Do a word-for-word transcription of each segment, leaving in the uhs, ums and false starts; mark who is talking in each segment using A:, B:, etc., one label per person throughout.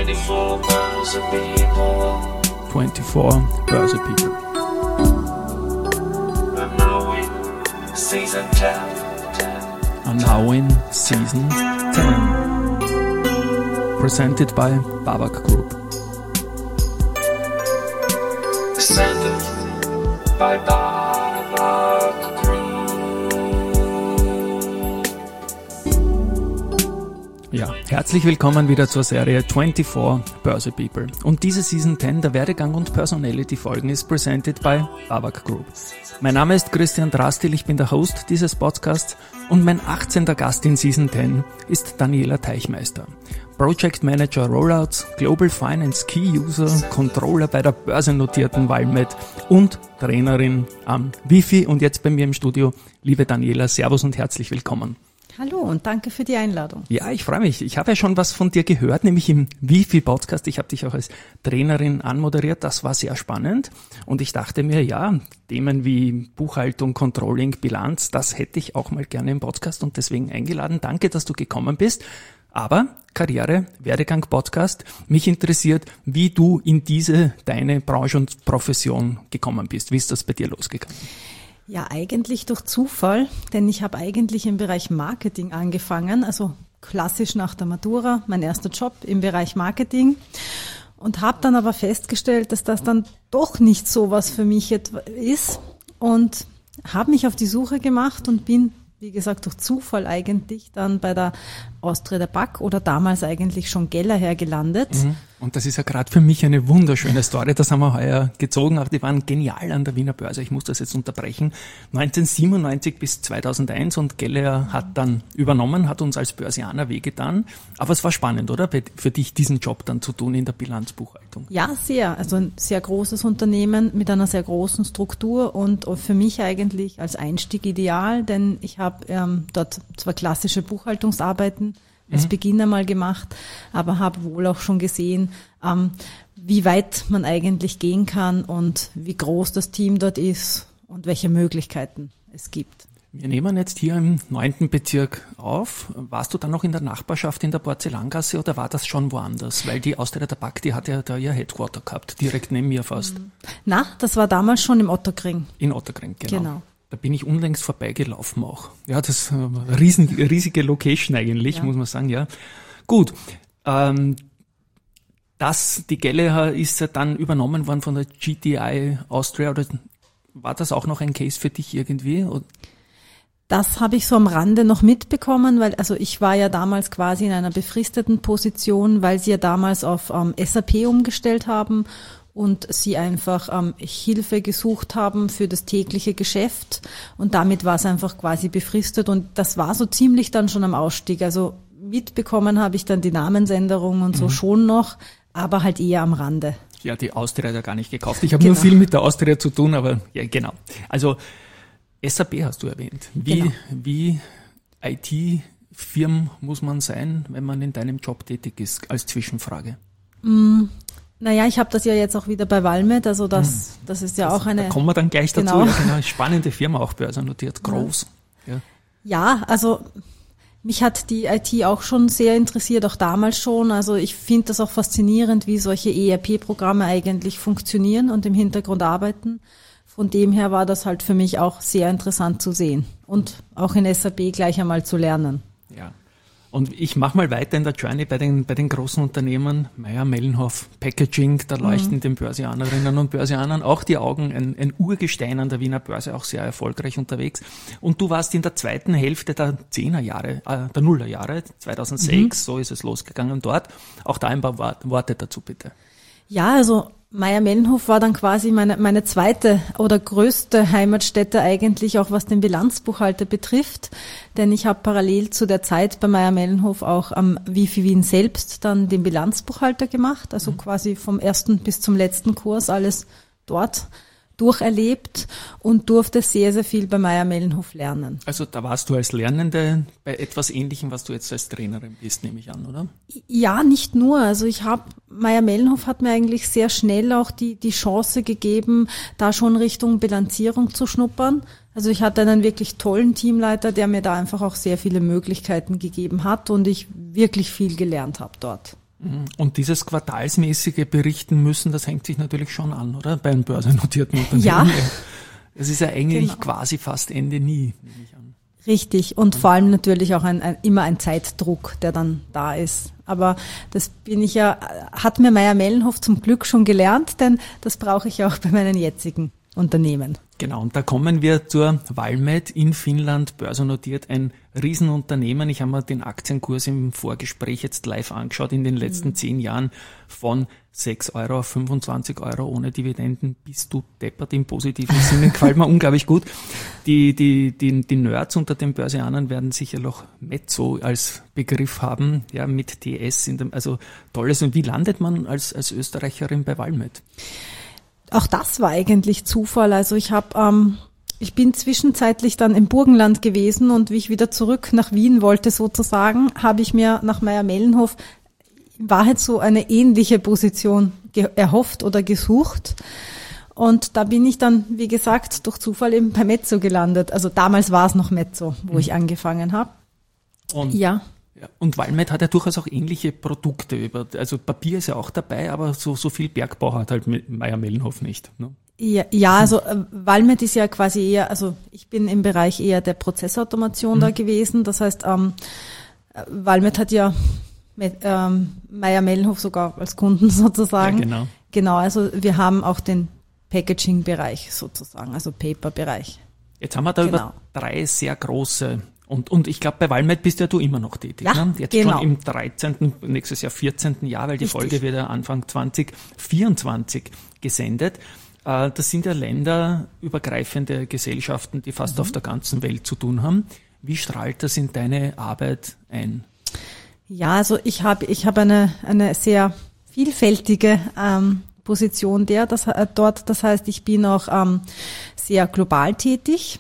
A: twenty-four Börse People.
B: twenty-four Börse People.
A: And now in season ten.
B: And now in season ten. Presented by Babak Group.
A: Presented by Babak Group.
B: Ja, herzlich willkommen wieder zur Serie twenty-four Börse People. Und diese Season ten der Werdegang und Personality Folgen ist presented by Babak Group. Mein Name ist Christian Drastil, ich bin der Host dieses Podcasts und mein achtzehnter Gast in Season ten ist Daniela Teichmeister. Project Manager Rollouts, Global Finance Key User, Controller bei der börsennotierten Valmet und Trainerin am Wifi. Und jetzt bei mir im Studio, liebe Daniela, Servus und herzlich willkommen.
C: Hallo und danke für die Einladung.
B: Ja, ich freue mich. Ich habe ja schon was von dir gehört, nämlich im Wifi-Podcast. Ich habe dich auch als Trainerin anmoderiert. Das war sehr spannend. Und ich dachte mir, ja, Themen wie Buchhaltung, Controlling, Bilanz, das hätte ich auch mal gerne im Podcast und deswegen eingeladen. Danke, dass du gekommen bist. Aber Karriere, Werdegang, Podcast. Mich interessiert, wie du in diese, deine Branche und Profession gekommen bist. Wie ist das bei dir losgegangen?
C: Ja, eigentlich durch Zufall, denn ich habe eigentlich im Bereich Marketing angefangen, also klassisch nach der Matura, mein erster Job im Bereich Marketing und habe dann aber festgestellt, dass das dann doch nicht so was für mich ist und habe mich auf die Suche gemacht und bin, wie gesagt, durch Zufall eigentlich dann bei der Austria der Back oder damals eigentlich schon Gellerher gelandet.
B: Mhm. Und das ist ja gerade für mich eine wunderschöne Story, das haben wir heuer gezogen, aber die waren genial an der Wiener Börse, ich muss das jetzt unterbrechen, neunzehnhundertsiebenundneunzig bis zweitausendeins und Gellerher hat dann übernommen, hat uns als Börsianer wehgetan, aber es war spannend, oder, für dich diesen Job dann zu tun in der Bilanzbuchhaltung?
C: Ja, sehr, also ein sehr großes Unternehmen mit einer sehr großen Struktur und für mich eigentlich als Einstieg ideal, denn ich habe ähm, dort zwar klassische Buchhaltungsarbeiten als Beginner mal gemacht, aber habe wohl auch schon gesehen, ähm, wie weit man eigentlich gehen kann und wie groß das Team dort ist und welche Möglichkeiten es gibt.
B: Wir nehmen jetzt hier im neunten Bezirk auf. Warst du dann noch in der Nachbarschaft in der Porzellangasse oder war das schon woanders? Weil die Austria der Back, die hat ja da ihr Headquarter gehabt, direkt neben mir fast.
C: Na, das war damals schon im Otterkring.
B: In Otterkring, genau.
C: Genau.
B: Da bin ich unlängst vorbeigelaufen auch. Ja, das ist eine riesen, riesige Location eigentlich, ja. Muss man sagen, ja. Gut, ähm, das, die Gellerher ist ja dann übernommen worden von der G T I Austria, oder war das auch noch ein Case für dich irgendwie? Oder?
C: Das habe ich so am Rande noch mitbekommen, weil also ich war ja damals quasi in einer befristeten Position, weil sie ja damals auf ähm, S A P umgestellt haben und sie einfach ähm, Hilfe gesucht haben für das tägliche Geschäft und damit war es einfach quasi befristet und das war so ziemlich dann schon am Ausstieg. Also mitbekommen habe ich dann die Namensänderung und so mhm. schon noch, aber halt eher am Rande.
B: Ja, die Austria hat ja gar nicht gekauft. Ich habe
C: genau.
B: nur viel mit der Austria zu tun, aber ja, genau. Also S A P hast du erwähnt. Wie,
C: genau.
B: wie I T-Firmen muss man sein, wenn man in deinem Job tätig ist, als Zwischenfrage?
C: Mm. Naja, ich habe das ja jetzt auch wieder bei Valmet, also das, das ist ja das, auch eine...
B: Da kommen wir dann gleich dazu,
C: genau.
B: Ja, genau, spannende Firma, auch börsennotiert, groß.
C: Ja. Ja. ja, also mich hat die I T auch schon sehr interessiert, auch damals schon, also ich finde das auch faszinierend, wie solche E R P-Programme eigentlich funktionieren und im Hintergrund arbeiten. Von dem her war das halt für mich auch sehr interessant zu sehen und auch in S A P gleich einmal zu lernen.
B: Ja. Und ich mache mal weiter in der Journey bei den, bei den großen Unternehmen, Mayr Melnhof, Packaging, da leuchten mhm. den Börsianerinnen und Börsianern auch die Augen, ein, ein Urgestein an der Wiener Börse, auch sehr erfolgreich unterwegs. Und du warst in der zweiten Hälfte der Zehnerjahre, äh, der Nullerjahre, zweitausendsechs, mhm. so ist es losgegangen dort. Auch da ein paar Worte dazu bitte.
C: Ja, also Mayr Melnhof war dann quasi meine, meine zweite oder größte Heimatstätte eigentlich, auch was den Bilanzbuchhalter betrifft. Denn ich habe parallel zu der Zeit bei Mayr Melnhof auch am Wifi Wien selbst dann den Bilanzbuchhalter gemacht. Also mhm. quasi vom ersten bis zum letzten Kurs alles dort durcherlebt und durfte sehr, sehr viel bei Mayr Melnhof lernen.
B: Also da warst du als Lernende bei etwas Ähnlichem, was du jetzt als Trainerin bist, nehme ich an, oder?
C: Ja, nicht nur. Also ich habe, Mayr Melnhof hat mir eigentlich sehr schnell auch die, die Chance gegeben, da schon Richtung Bilanzierung zu schnuppern. Also ich hatte einen wirklich tollen Teamleiter, der mir da einfach auch sehr viele Möglichkeiten gegeben hat und ich wirklich viel gelernt habe dort.
B: Und dieses quartalsmäßige Berichten müssen, das hängt sich natürlich schon an, oder? Bei einem börsennotierten Unternehmen.
C: Ja.
B: Es ist ja eigentlich
C: Genau.
B: quasi fast Ende nie, nehme ich an.
C: Richtig. Und vor allem natürlich auch ein, ein, immer ein Zeitdruck, der dann da ist. Aber das bin ich ja, hat mir Mayr-Melnhof zum Glück schon gelernt, denn das brauche ich auch bei meinen jetzigen Unternehmen.
B: Genau, und da kommen wir zur Valmet in Finnland, börsennotiert, ein Riesenunternehmen. Ich habe mir den Aktienkurs im Vorgespräch jetzt live angeschaut, in den letzten mhm. zehn Jahren von sechs Euro auf fünfundzwanzig Euro ohne Dividenden. Bist du deppert im positiven Sinne, gefällt mir unglaublich gut. Die, die, die, die Nerds unter den Börsianern werden sicher noch Mezzo als Begriff haben, ja, mit T S in dem, also tolles. Und wie landet man als, als Österreicherin bei Valmet?
C: Auch das war eigentlich Zufall. Also ich habe, ähm, ich bin zwischenzeitlich dann im Burgenland gewesen und wie ich wieder zurück nach Wien wollte sozusagen, habe ich mir nach Mayr-Melnhof in Wahrheit so eine ähnliche Position ge- erhofft oder gesucht. Und da bin ich dann, wie gesagt, durch Zufall eben bei Mezzo gelandet. Also damals war es noch Mezzo, wo mhm. ich angefangen habe.
B: Und
C: ja.
B: Ja, und Valmet hat ja durchaus auch ähnliche Produkte. Über, also Papier ist ja auch dabei, aber so, so viel Bergbau hat halt Mayr-Melnhof nicht. Ne?
C: Ja, ja, also äh, Valmet ist ja quasi eher, also ich bin im Bereich eher der Prozessautomation mhm. da gewesen. Das heißt, ähm, Valmet hat ja mit, ähm, Mayr-Melnhof sogar als Kunden sozusagen.
B: Ja, genau.
C: Genau, also wir haben auch den Packaging-Bereich sozusagen, also Paper-Bereich.
B: Jetzt haben wir da
C: genau.
B: über drei sehr große. Und, und ich glaube, bei Valmet bist ja du immer noch tätig.
C: Ja,
B: ne? Jetzt
C: genau.
B: schon im dreizehnten, nächstes Jahr vierzehnten Jahr, weil die
C: Richtig.
B: Folge wird ja Anfang zwanzig vierundzwanzig gesendet. Äh, das sind ja länderübergreifende Gesellschaften, die fast mhm. auf der ganzen Welt zu tun haben. Wie strahlt das in deine Arbeit ein?
C: Ja, also ich habe ich habe eine eine sehr vielfältige ähm, Position der, das, äh, dort. Das heißt, ich bin auch ähm, sehr global tätig.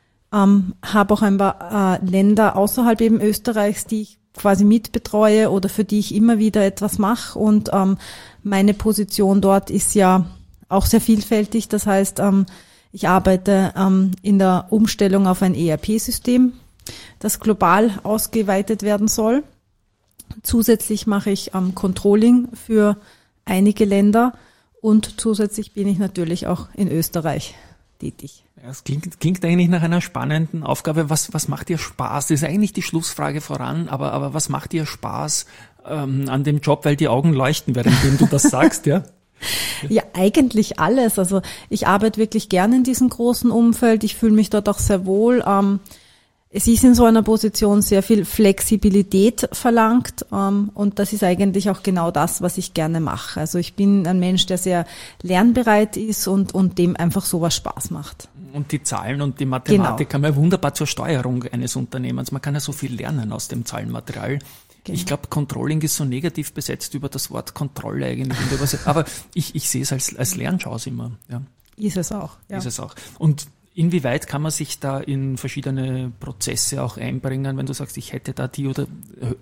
C: Ähm, habe auch ein paar äh, Länder außerhalb eben Österreichs, die ich quasi mitbetreue oder für die ich immer wieder etwas mache. Und ähm, meine Position dort ist ja auch sehr vielfältig. Das heißt, ähm, ich arbeite ähm, in der Umstellung auf ein E R P-System, das global ausgeweitet werden soll. Zusätzlich mache ich ähm, Controlling für einige Länder und zusätzlich bin ich natürlich auch in Österreich tätig.
B: Es klingt, klingt eigentlich nach einer spannenden Aufgabe. Was, was macht dir Spaß? Das ist eigentlich die Schlussfrage voran, aber, aber was macht dir Spaß ähm, an dem Job, weil die Augen leuchten, währenddem du das sagst, ja?
C: Ja, eigentlich alles. Also ich arbeite wirklich gerne in diesem großen Umfeld. Ich fühle mich dort auch sehr wohl. Ähm, es ist in so einer Position sehr viel Flexibilität verlangt ähm, und das ist eigentlich auch genau das, was ich gerne mache. Also ich bin ein Mensch, der sehr lernbereit ist und, und dem einfach sowas Spaß macht.
B: Und die Zahlen und die Mathematik
C: Genau.
B: haben ja wunderbar zur Steuerung eines Unternehmens. Man kann ja so viel lernen aus dem Zahlenmaterial. Genau. Ich glaube, Controlling ist so negativ besetzt über das Wort Kontrolle eigentlich. Aber ich, ich sehe es als, als Lernchance immer. Ja.
C: Ist es auch. Ja.
B: Ist es auch. Und inwieweit kann man sich da in verschiedene Prozesse auch einbringen, wenn du sagst, ich hätte da die oder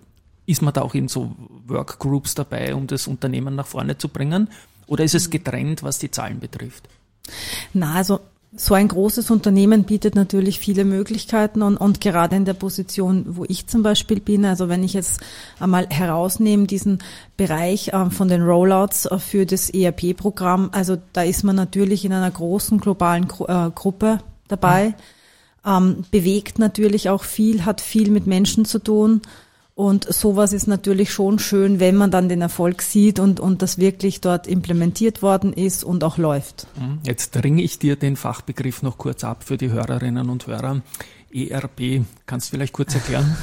B: ist man da auch in so Workgroups dabei, um das Unternehmen nach vorne zu bringen? Oder ist es getrennt, was die Zahlen betrifft?
C: Na, also so ein großes Unternehmen bietet natürlich viele Möglichkeiten und, und gerade in der Position, wo ich zum Beispiel bin, also wenn ich jetzt einmal herausnehme, diesen Bereich äh, von den Rollouts äh, für das E R P-Programm, also da ist man natürlich in einer großen globalen Gru- äh, Gruppe dabei, ähm, bewegt natürlich auch viel, hat viel mit Menschen zu tun. Und sowas ist natürlich schon schön, wenn man dann den Erfolg sieht und, und das wirklich dort implementiert worden ist und auch läuft.
B: Jetzt dringe ich dir den Fachbegriff noch kurz ab für die Hörerinnen und Hörer. E R P, kannst du vielleicht kurz erklären?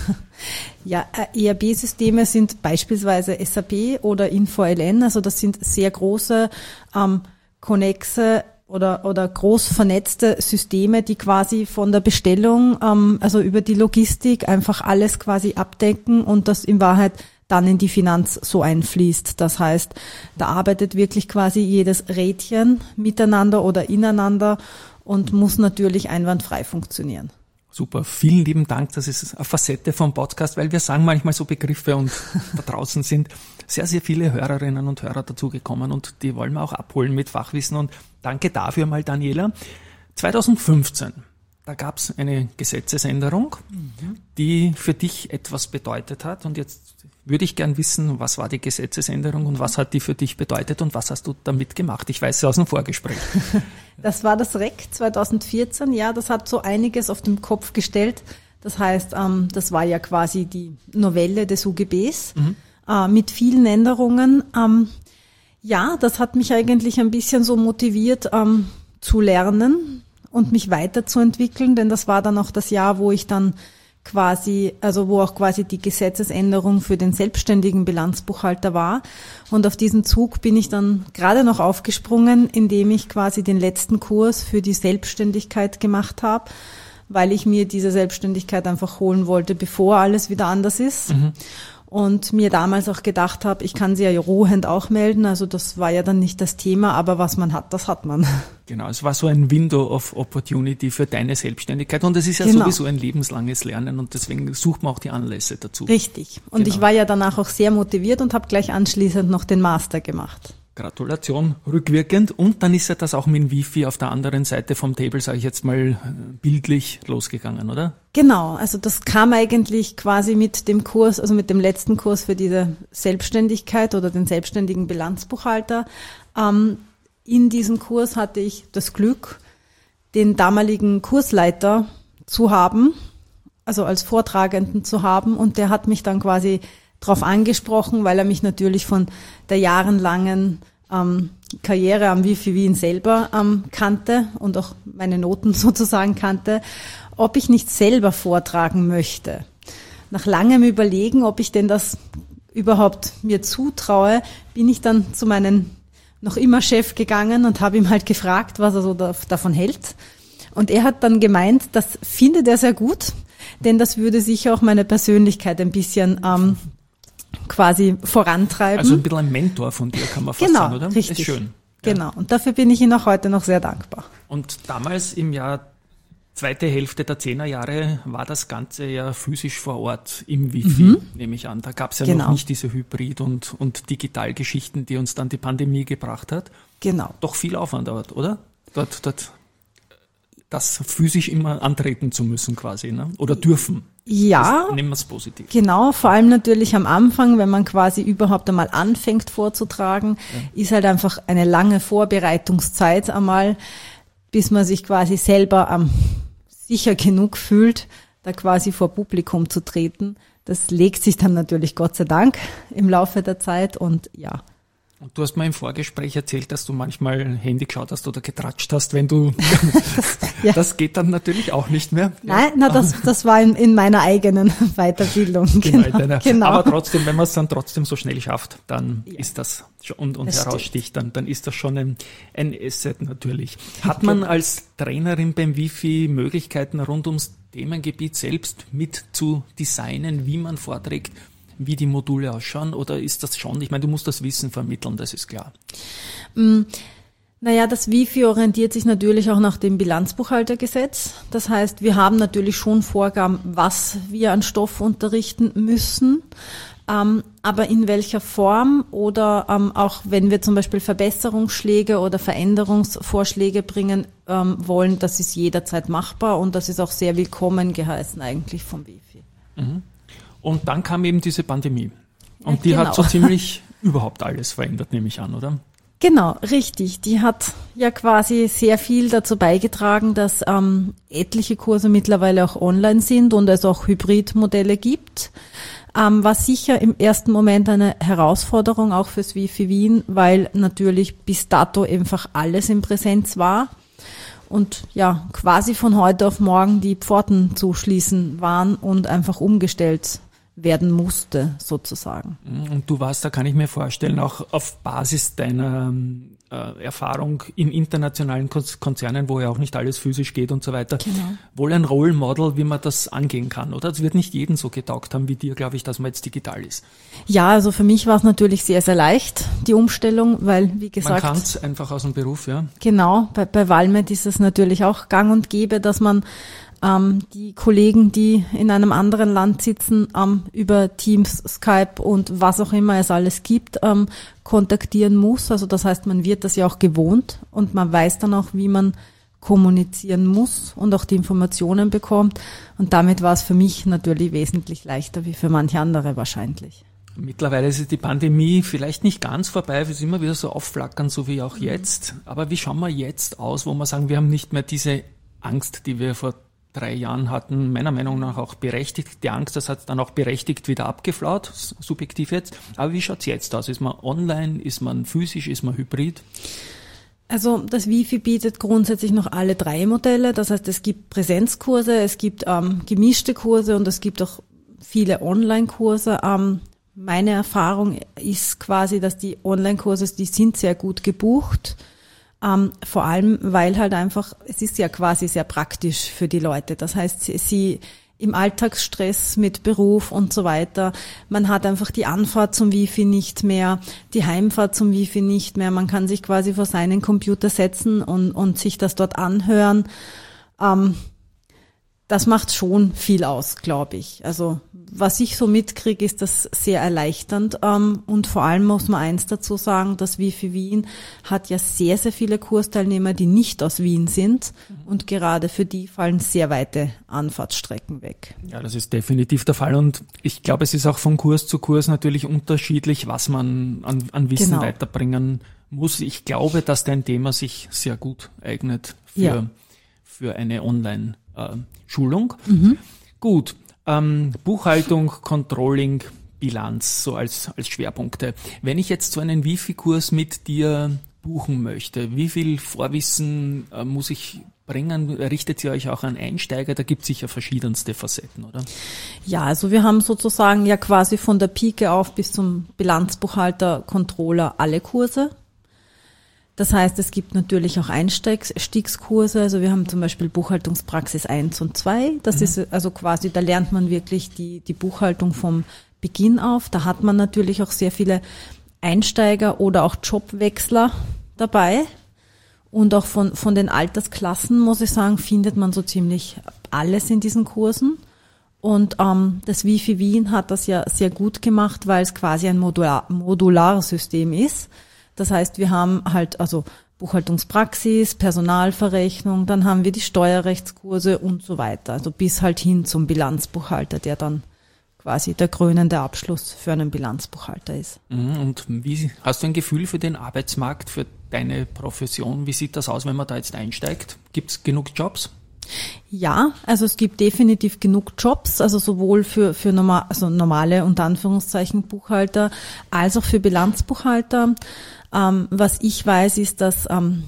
C: Ja, E R P-Systeme sind beispielsweise S A P oder InfoLN, also das sind sehr große, ähm, konnexe oder oder groß vernetzte Systeme, die quasi von der Bestellung, ähm, also über die Logistik einfach alles quasi abdecken und das in Wahrheit dann in die Finanz so einfließt. Das heißt, da arbeitet wirklich quasi jedes Rädchen miteinander oder ineinander und muss natürlich einwandfrei funktionieren.
B: Super, vielen lieben Dank. Das ist eine Facette vom Podcast, weil wir sagen manchmal so Begriffe und da draußen sind sehr, sehr viele Hörerinnen und Hörer dazugekommen und die wollen wir auch abholen mit Fachwissen und danke dafür mal, Daniela. zweitausendfünfzehn, da gab es eine Gesetzesänderung, mhm. die für dich etwas bedeutet hat und jetzt würde ich gern wissen, was war die Gesetzesänderung und was hat die für dich bedeutet und was hast du damit gemacht? Ich weiß es aus dem Vorgespräch.
C: Das war das R E C zwanzig vierzehn, ja, das hat so einiges auf den Kopf gestellt. Das heißt, ähm, das war ja quasi die Novelle des U G Bs mhm. äh, mit vielen Änderungen. Ähm, ja, das hat mich eigentlich ein bisschen so motiviert ähm, zu lernen und mich weiterzuentwickeln, denn das war dann auch das Jahr, wo ich dann quasi, also wo auch quasi die Gesetzesänderung für den selbstständigen Bilanzbuchhalter war. Und auf diesen Zug bin ich dann gerade noch aufgesprungen, indem ich quasi den letzten Kurs für die Selbstständigkeit gemacht habe, weil ich mir diese Selbstständigkeit einfach holen wollte, bevor alles wieder anders ist. Mhm. Und mir damals auch gedacht habe, ich kann sie ja ruhend auch melden, also das war ja dann nicht das Thema, aber was man hat, das hat man.
B: Genau, es war so ein Window of Opportunity für deine Selbstständigkeit und es ist ja genau. sowieso ein lebenslanges Lernen und deswegen sucht man auch die Anlässe dazu.
C: Richtig, und genau. ich war ja danach auch sehr motiviert und habe gleich anschließend noch den Master gemacht.
B: Gratulation, rückwirkend. Und dann ist ja das auch mit dem Wifi auf der anderen Seite vom Table, sage ich jetzt mal, bildlich losgegangen, oder?
C: Genau, also das kam eigentlich quasi mit dem Kurs, also mit dem letzten Kurs für diese Selbstständigkeit oder den selbstständigen Bilanzbuchhalter. Ähm, in diesem Kurs hatte ich das Glück, den damaligen Kursleiter zu haben, also als Vortragenden zu haben, und der hat mich dann quasi drauf angesprochen, weil er mich natürlich von der jahrelangen ähm, Karriere am Wifi Wien selber ähm, kannte und auch meine Noten sozusagen kannte, ob ich nicht selber vortragen möchte. Nach langem Überlegen, ob ich denn das überhaupt mir zutraue, bin ich dann zu meinem noch immer Chef gegangen und habe ihm halt gefragt, was er so da, davon hält. Und er hat dann gemeint, das findet er sehr gut, denn das würde sicher auch meine Persönlichkeit ein bisschen ähm, quasi vorantreiben.
B: Also ein bisschen ein Mentor von dir, kann man fast
C: genau,
B: sagen, oder?
C: Richtig.
B: Ist schön.
C: Genau, ja. Und dafür bin ich Ihnen auch heute noch sehr dankbar.
B: Und damals im Jahr, zweite Hälfte der Zehnerjahre, war das Ganze ja physisch vor Ort im Wifi, mhm. nehme ich an. Da gab es ja genau. noch nicht diese Hybrid- und, und Digitalgeschichten, die uns dann die Pandemie gebracht hat.
C: Genau.
B: Doch viel Aufwand dort, oder? Dort, dort das physisch immer antreten zu müssen quasi, ne? Oder dürfen.
C: Ja,
B: das, nehmen wir es positiv.
C: Genau, vor allem natürlich am Anfang, wenn man quasi überhaupt einmal anfängt vorzutragen, ja. ist halt einfach eine lange Vorbereitungszeit einmal, bis man sich quasi selber ähm, sicher genug fühlt, da quasi vor Publikum zu treten. Das legt sich dann natürlich Gott sei Dank im Laufe der Zeit und ja.
B: Und du hast mir im Vorgespräch erzählt, dass du manchmal Handy geschaut hast oder getratscht hast, wenn du, ja. Das geht dann natürlich auch nicht mehr.
C: Nein, na, das, das war in, in meiner eigenen Weiterbildung.
B: Genau, genau. Deiner, genau. Aber trotzdem, wenn man es dann trotzdem so schnell schafft, dann ja. ist das schon, und, und das heraussticht, dann, dann ist das schon ein, ein Asset natürlich. Hat man als Trainerin beim Wifi Möglichkeiten rund ums Themengebiet selbst mit zu designen, wie man vorträgt, wie die Module ausschauen, oder ist das schon, ich meine, du musst das Wissen vermitteln, das ist klar.
C: Mm, naja, das Wifi orientiert sich natürlich auch nach dem Bilanzbuchhaltergesetz. Das heißt, wir haben natürlich schon Vorgaben, was wir an Stoff unterrichten müssen, ähm, aber in welcher Form oder ähm, auch wenn wir zum Beispiel Verbesserungsschläge oder Veränderungsvorschläge bringen ähm, wollen, das ist jederzeit machbar und das ist auch sehr willkommen geheißen eigentlich vom Wifi.
B: Mhm. Und dann kam eben diese Pandemie. Und
C: ja,
B: die
C: genau.
B: hat so ziemlich überhaupt alles verändert, nehme ich an, oder?
C: Genau, richtig. Die hat ja quasi sehr viel dazu beigetragen, dass ähm, etliche Kurse mittlerweile auch online sind und es auch Hybridmodelle gibt. Ähm, war sicher im ersten Moment eine Herausforderung auch fürs Wifi Wien, weil natürlich bis dato einfach alles in Präsenz war. Und ja, quasi von heute auf morgen die Pforten zu schließen waren und einfach umgestellt werden musste, sozusagen.
B: Und du warst, da kann ich mir vorstellen, auch auf Basis deiner äh, Erfahrung in internationalen Konzernen, wo ja auch nicht alles physisch geht und so weiter, genau. wohl ein Role Model, wie man das angehen kann, oder? Es wird nicht jedem so getaugt haben wie dir, glaube ich, dass man jetzt digital ist.
C: Ja, also für mich war es natürlich sehr, sehr leicht, die Umstellung, weil, wie gesagt...
B: Man kann es einfach aus dem Beruf, ja.
C: Genau, bei, bei Valmet ist es natürlich auch gang und gäbe, dass man ähm, die Kollegen, die in einem anderen Land sitzen, ähm, über Teams, Skype und was auch immer es alles gibt, ähm, kontaktieren muss. Also das heißt, man wird das ja auch gewohnt und man weiß dann auch, wie man kommunizieren muss und auch die Informationen bekommt. Und damit war es für mich natürlich wesentlich leichter wie für manche andere wahrscheinlich.
B: Mittlerweile ist die Pandemie vielleicht nicht ganz vorbei, wir sind immer wieder so aufflackern, so wie auch jetzt. Aber wie schauen wir jetzt aus, wo wir sagen, wir haben nicht mehr diese Angst, die wir vor drei Jahren hatten, meiner Meinung nach auch berechtigt. Die Angst, das hat dann auch berechtigt wieder abgeflaut, subjektiv jetzt. Aber wie schaut's jetzt aus? Ist man online, ist man physisch, ist man hybrid?
C: Also das Wifi bietet grundsätzlich noch alle drei Modelle. Das heißt, es gibt Präsenzkurse, es gibt ähm, gemischte Kurse und es gibt auch viele Online-Kurse. Ähm, meine Erfahrung ist quasi, dass die Online-Kurse, die sind sehr gut gebucht. Ähm, vor allem, weil halt einfach, es ist ja quasi sehr praktisch für die Leute. Das heißt, sie, sie im Alltagsstress mit Beruf und so weiter, man hat einfach die Anfahrt zum Wifi nicht mehr, die Heimfahrt zum Wifi nicht mehr. Man kann sich quasi vor seinen Computer setzen und, und sich das dort anhören. Ähm, das macht schon viel aus, glaube ich. Also was ich so mitkriege, ist das sehr erleichternd. Ähm, und vor allem muss man eins dazu sagen, das Wifi Wien hat ja sehr, sehr viele Kursteilnehmer, die nicht aus Wien sind. Und gerade für die fallen sehr weite Anfahrtsstrecken weg.
B: Ja, das ist definitiv der Fall. Und ich glaube, es ist auch von Kurs zu Kurs natürlich unterschiedlich, was man an, an Wissen genau. weiterbringen muss. Ich glaube, dass dein Thema sich sehr gut eignet für, ja. für eine Online-Schulung. Mhm. Gut. Ähm, Buchhaltung, Controlling, Bilanz, so als, als Schwerpunkte. Wenn ich jetzt so einen Wifi-Kurs mit dir buchen möchte, wie viel Vorwissen äh, muss ich bringen? Richtet ihr euch auch an Einsteiger? Da gibt es sicher verschiedenste Facetten, oder?
C: Ja, also wir haben sozusagen ja quasi von der Pike auf bis zum Bilanzbuchhalter, Controller alle Kurse. Das heißt, es gibt natürlich auch Einstiegskurse. Also wir haben zum Beispiel Buchhaltungspraxis eins und zwei. Das mhm. ist also quasi, da lernt man wirklich die, die Buchhaltung vom Beginn auf. Da hat man natürlich auch sehr viele Einsteiger oder auch Jobwechsler dabei. Und auch von, von den Altersklassen, muss ich sagen, findet man so ziemlich alles in diesen Kursen. Und ähm, das Wifi Wien hat das ja sehr gut gemacht, weil es quasi ein Modular, Modularsystem ist. Das heißt, wir haben halt also Buchhaltungspraxis, Personalverrechnung, dann haben wir die Steuerrechtskurse und so weiter. Also bis halt hin zum Bilanzbuchhalter, der dann quasi der krönende Abschluss für einen Bilanzbuchhalter ist.
B: Und wie hast du ein Gefühl für den Arbeitsmarkt, für deine Profession? Wie sieht das aus, wenn man da jetzt einsteigt? Gibt es genug Jobs?
C: Ja, also es gibt definitiv genug Jobs, also sowohl für, für normal, also normale, unter Anführungszeichen, Buchhalter, als auch für Bilanzbuchhalter. Ähm, was ich weiß, ist, dass ähm,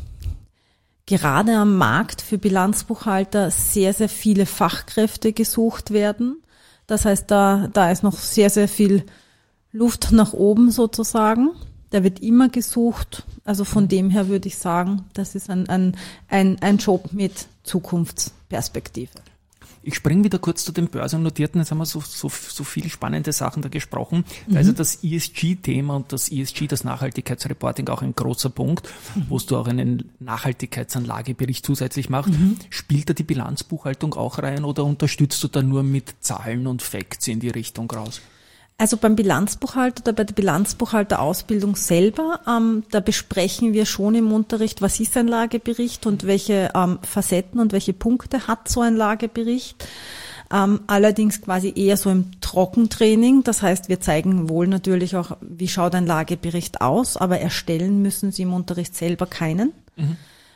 C: gerade am Markt für Bilanzbuchhalter sehr, sehr viele Fachkräfte gesucht werden. Das heißt, da, da ist noch sehr, sehr viel Luft nach oben sozusagen. Da wird immer gesucht. Also von dem her würde ich sagen, das ist ein, ein, ein, ein Job mit Zukunftsperspektive.
B: Ich springe wieder kurz zu den börsennotierten. Jetzt haben wir so, so, so viele spannende Sachen da gesprochen.
C: Mhm.
B: Da ist ja das E S G-Thema und das E S G, das Nachhaltigkeitsreporting, auch ein großer Punkt, mhm. wo du auch einen Nachhaltigkeitsanlagebericht zusätzlich machst. Mhm. Spielt da die Bilanzbuchhaltung auch rein oder unterstützt du da nur mit Zahlen und Facts in die Richtung raus?
C: Also beim Bilanzbuchhalter oder bei der Bilanzbuchhalterausbildung selber, ähm, da besprechen wir schon im Unterricht, was ist ein Lagebericht und welche ähm, Facetten und welche Punkte hat so ein Lagebericht. Ähm, allerdings quasi eher so im Trockentraining. Das heißt, wir zeigen wohl natürlich auch, wie schaut ein Lagebericht aus, aber erstellen müssen Sie im Unterricht selber keinen. Mhm.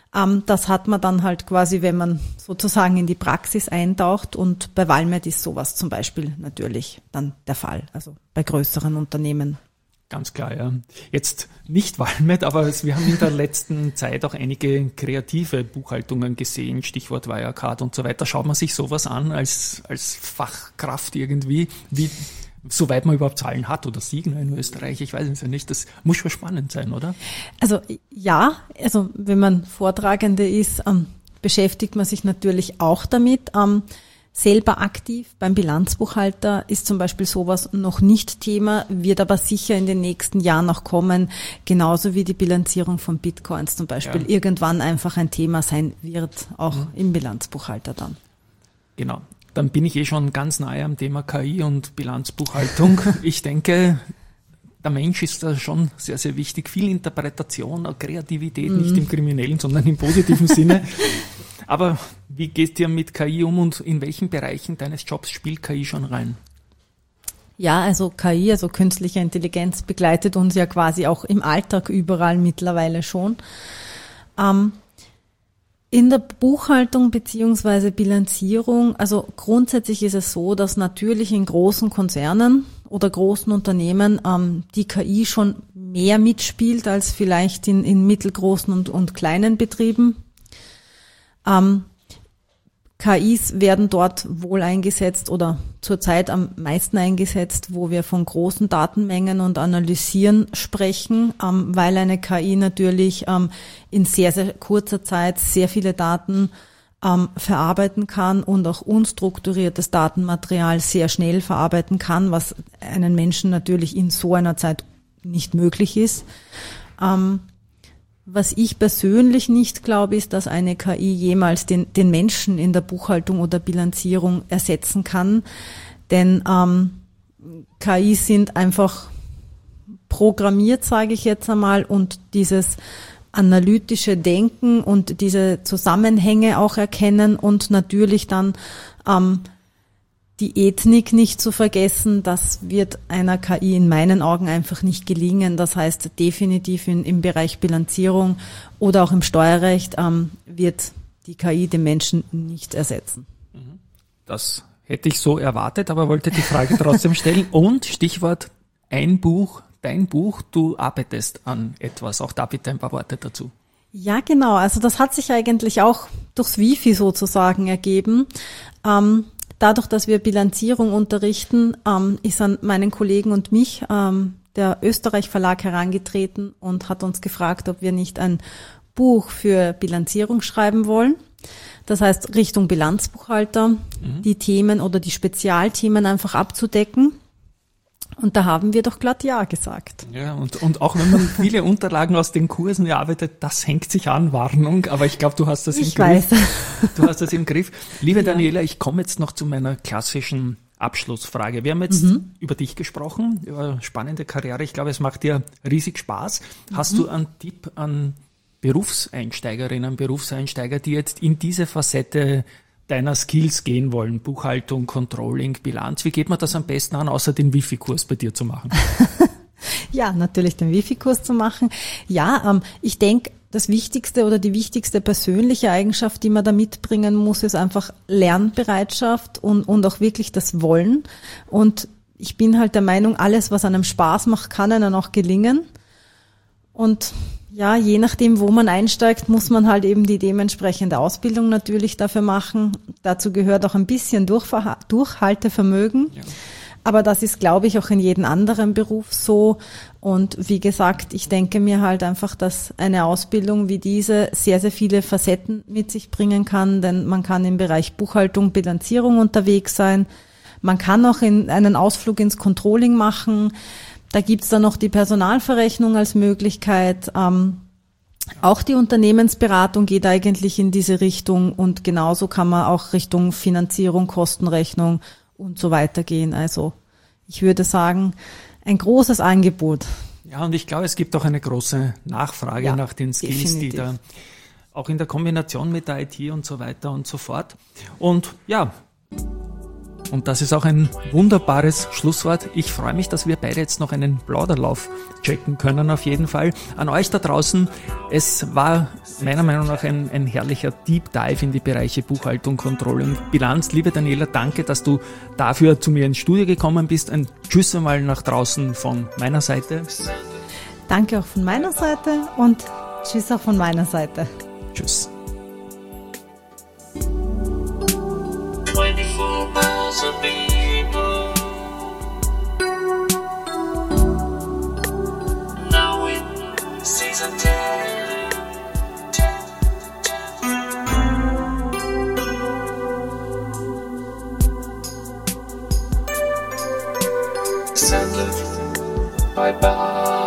C: Das hat man dann halt quasi, wenn man sozusagen in die Praxis eintaucht, und bei Valmet ist sowas zum Beispiel natürlich dann der Fall, also bei größeren Unternehmen.
B: Ganz klar, ja. Jetzt nicht Valmet, aber wir haben in der letzten Zeit auch einige kreative Buchhaltungen gesehen, Stichwort Wirecard und so weiter. Schaut man sich sowas an als, als Fachkraft irgendwie, wie, soweit man überhaupt Zahlen hat oder Signer in Österreich, ich weiß es ja nicht, das muss schon spannend sein, oder?
C: Also ja, also wenn man Vortragende ist, ähm, beschäftigt man sich natürlich auch damit. Ähm, selber aktiv beim Bilanzbuchhalter ist zum Beispiel sowas noch nicht Thema, wird aber sicher in den nächsten Jahren noch kommen, genauso wie die Bilanzierung von Bitcoins zum Beispiel ja. irgendwann einfach ein Thema sein wird, auch mhm. im Bilanzbuchhalter dann.
B: Genau. Dann bin ich eh schon ganz nahe am Thema K I und Bilanzbuchhaltung. Ich denke, der Mensch ist da schon sehr, sehr wichtig. Viel Interpretation, Kreativität, mm. nicht im kriminellen, sondern im positiven Sinne. Aber wie gehst du mit K I um und in welchen Bereichen deines Jobs spielt K I schon rein?
C: Ja, also K I, also künstliche Intelligenz, begleitet uns ja quasi auch im Alltag überall mittlerweile schon. Ähm, in der Buchhaltung beziehungsweise Bilanzierung, also grundsätzlich ist es so, dass natürlich in großen Konzernen oder großen Unternehmen ähm, die K I schon mehr mitspielt als vielleicht in, in mittelgroßen und, und kleinen Betrieben. Ähm, K Is werden dort wohl eingesetzt oder zurzeit am meisten eingesetzt, wo wir von großen Datenmengen und Analysieren sprechen, ähm, weil eine K I natürlich ähm, in sehr, sehr kurzer Zeit sehr viele Daten ähm, verarbeiten kann und auch unstrukturiertes Datenmaterial sehr schnell verarbeiten kann, was einen Menschen natürlich in so einer Zeit nicht möglich ist. Ähm, Was ich persönlich nicht glaube, ist, dass eine K I jemals den, den Menschen in der Buchhaltung oder Bilanzierung ersetzen kann. Denn ähm, K I sind einfach programmiert, sage ich jetzt einmal, und dieses analytische Denken und diese Zusammenhänge auch erkennen und natürlich dann ähm, die Ethnik nicht zu vergessen, das wird einer K I in meinen Augen einfach nicht gelingen. Das heißt, definitiv in, im Bereich Bilanzierung oder auch im Steuerrecht ähm, wird die K I den Menschen nicht ersetzen.
B: Das hätte ich so erwartet, aber wollte die Frage trotzdem stellen. Und Stichwort ein Buch, dein Buch, du arbeitest an etwas. Auch da bitte ein paar Worte dazu.
C: Ja, genau. Also das hat sich eigentlich auch durchs Wifi sozusagen ergeben. Ähm, Dadurch, dass wir Bilanzierung unterrichten, ähm, ist an meinen Kollegen und mich ähm, der Österreich Verlag herangetreten und hat uns gefragt, ob wir nicht ein Buch für Bilanzierung schreiben wollen. Das heißt, Richtung Bilanzbuchhalter, mhm. die Themen oder die Spezialthemen einfach abzudecken. Und da haben wir doch glatt Ja gesagt.
B: Ja, und, und auch wenn man viele Unterlagen aus den Kursen erarbeitet, das hängt sich an, Warnung, aber ich glaube, du hast das
C: ich
B: im
C: weiß.
B: Griff. Du hast das im Griff. Liebe
C: Ja.
B: Daniela, ich komme jetzt noch zu meiner klassischen Abschlussfrage. Wir haben jetzt mhm. über dich gesprochen, über spannende Karriere. Ich glaube, es macht dir riesig Spaß. Hast mhm. du einen Tipp an Berufseinsteigerinnen, Berufseinsteiger, die jetzt in diese Facette deiner Skills gehen wollen, Buchhaltung, Controlling, Bilanz? Wie geht man das am besten an, außer den Wifi-Kurs bei dir zu machen?
C: Ja, natürlich den Wifi-Kurs zu machen. Ja, ähm, ich denke, das Wichtigste oder die wichtigste persönliche Eigenschaft, die man da mitbringen muss, ist einfach Lernbereitschaft und, und auch wirklich das Wollen. Und ich bin halt der Meinung, alles, was einem Spaß macht, kann einem auch gelingen. Und ja, je nachdem, wo man einsteigt, muss man halt eben die dementsprechende Ausbildung natürlich dafür machen. Dazu gehört auch ein bisschen Durchver- Durchhaltevermögen. Ja. Aber das ist, glaube ich, auch in jedem anderen Beruf so. Und wie gesagt, ich denke mir halt einfach, dass eine Ausbildung wie diese sehr, sehr viele Facetten mit sich bringen kann. Denn man kann im Bereich Buchhaltung, Bilanzierung unterwegs sein. Man kann auch in einen Ausflug ins Controlling machen. Da gibt's dann noch die Personalverrechnung als Möglichkeit. Ähm, auch die Unternehmensberatung geht eigentlich in diese Richtung und genauso kann man auch Richtung Finanzierung, Kostenrechnung und so weiter gehen. Also ich würde sagen, ein großes Angebot.
B: Ja, und ich glaube, es gibt auch eine große Nachfrage
C: Ja,
B: nach den Skills,
C: definitiv.
B: die da auch in der Kombination mit der I T und so weiter und so fort. Und ja, und das ist auch ein wunderbares Schlusswort. Ich freue mich, dass wir beide jetzt noch einen Plauderlauf checken können, auf jeden Fall. An euch da draußen, es war meiner Meinung nach ein, ein herrlicher Deep Dive in die Bereiche Buchhaltung, Controlling, Bilanz. Liebe Daniela, danke, dass du dafür zu mir ins Studio gekommen bist. Ein Tschüss einmal nach draußen von meiner Seite.
C: Danke auch von meiner Seite und tschüss auch von meiner Seite.
B: Tschüss.
A: twenty-four miles of people. Now in season ten. Sent by Bob.